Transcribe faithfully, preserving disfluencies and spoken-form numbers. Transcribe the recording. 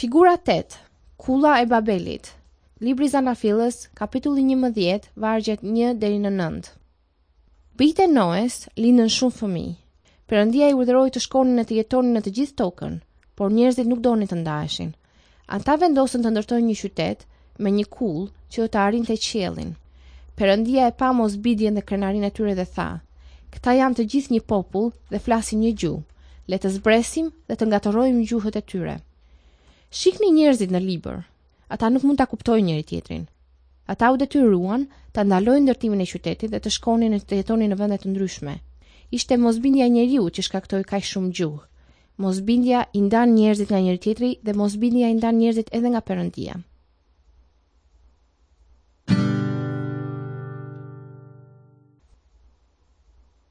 Figura tetë. Kulla e Babelit. Libri i Zanafillës, kapitulli njëmbëdhjetë, vargjet një deri në nëntë. Bijtë e Noes lindën shumë fëmijë. Perëndia i urdhëroi të shkonin e të jetonin në të gjithë tokën, por njerëzit nuk donin të ndaheshin. Ata vendosën të ndërtojnë një qytet me një kullë që të arrinte qiellin. Perëndia e pa mosbindjen dhe krenarinë e tyre dhe tha: "Këta janë të gjithë një popull dhe flasin një gjuhë. Le të zbresim dhe të ngatorrojmë gjuhët e tyre." Shikni njerëzit në libër. Ata nuk mund ta kuptojnë njëri tjetrin. Ata u detyruan ta ndalojnë ndërtimin e qytetit dhe të shkonin e të jetonin në vende të ndryshme. Ishte mosbindja e njeriu që shkaktoi kaq shumë gjuhë. Mosbindja i ndan njerëzit nga njëri tjetri dhe mosbindja i ndan njerëzit edhe nga Perëndia.